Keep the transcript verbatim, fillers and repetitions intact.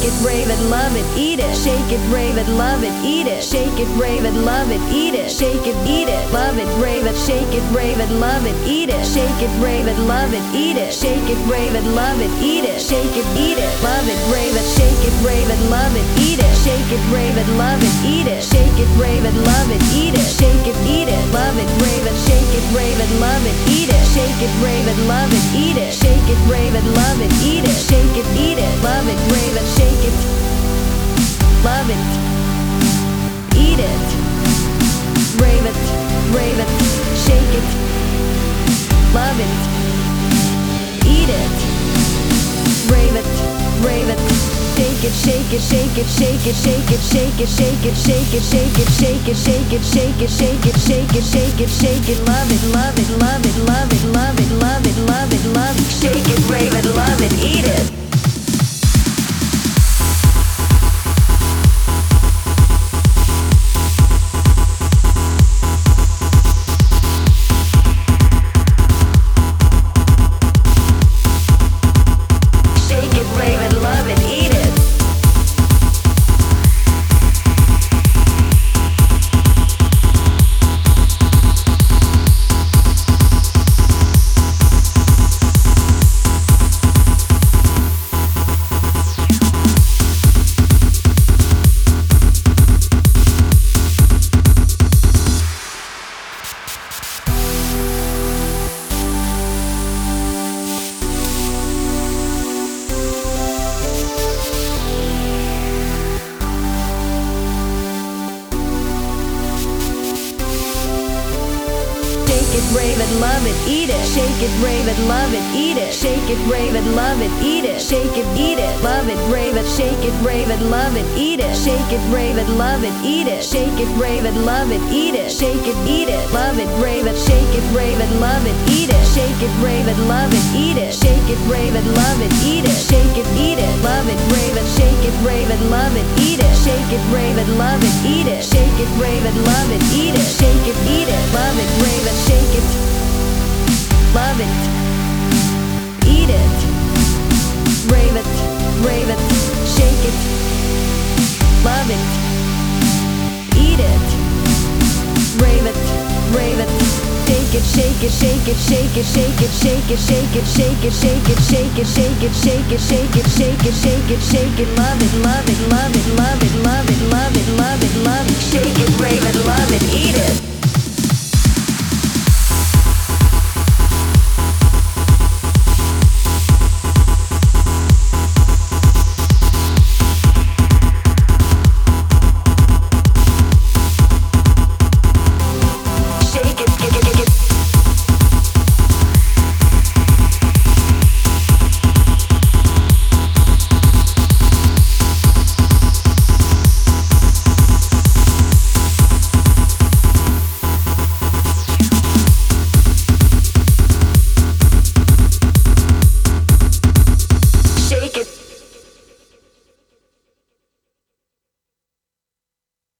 it, rave it, love it, eat it. Shake it, rave it, love it, eat it. Shake it, rave it, love it, eat it. Shake it, eat it, love it, rave it. Shake it, rave it, love it, eat it. Shake it, rave it, love it, eat it. Shake it, rave it, love it, eat it. Shake it, eat it, love it, rave it. Shake it, rave it, love it, eat it. Shake it, rave it, love it, eat it. Shake it, rave it, love it, eat it. Shake it, eat it, love it, rave it. Shake it, rave it, love it, eat it. Shake it, rave it, love it, eat it. Shake it, rave it, love it, eat it. Shake it, eat it, love it, rave it. Shake it, love it, eat it. Rave it, rave it, shake it, love it, eat it. Rave it, rave it, shake it, shake it, shake it, shake it, shake it, shake it, shake it, shake it, shake it, shake it, shake it, shake it, shake it, shake it, shake it, shake it, love it, love it, love it, love it, love it, love it, love it, love it, shake it, rave it, love it, eat it. Rave it, love it, eat it. Shake it, rave it, love it, eat it. Shake it, rave it, love it, eat it. Shake it, eat it, love it, rave it. Shake it, rave it, love it, eat it. Shake it, rave it, love it, eat it. Shake it, rave it, love it, eat it. Shake it, eat it, love it, rave it. Shake it, rave it, love it, eat it. Shake it, rave it, love it, eat it. Shake it, rave it, love it, eat it. Shake it, eat it, love it, rave it. Shake it, rave it, love it, eat it. Shake it, rave it, love it, eat it. Shake it, rave it, love it, eat it. Shake it, eat it, love it, rave it. Shake it, love it, eat it, rave it, rave it, shake it, love it, eat it, rave it, rave it, shake it, shake it, shake it, shake it, shake it, shake it, shake it, shake it, shake it, shake it, shake it, shake it, shake it, shake it, shake it, shake it, love it, love it, love it, love it, love it, love it, love it, love it, shake it, rave it, love it, eat it.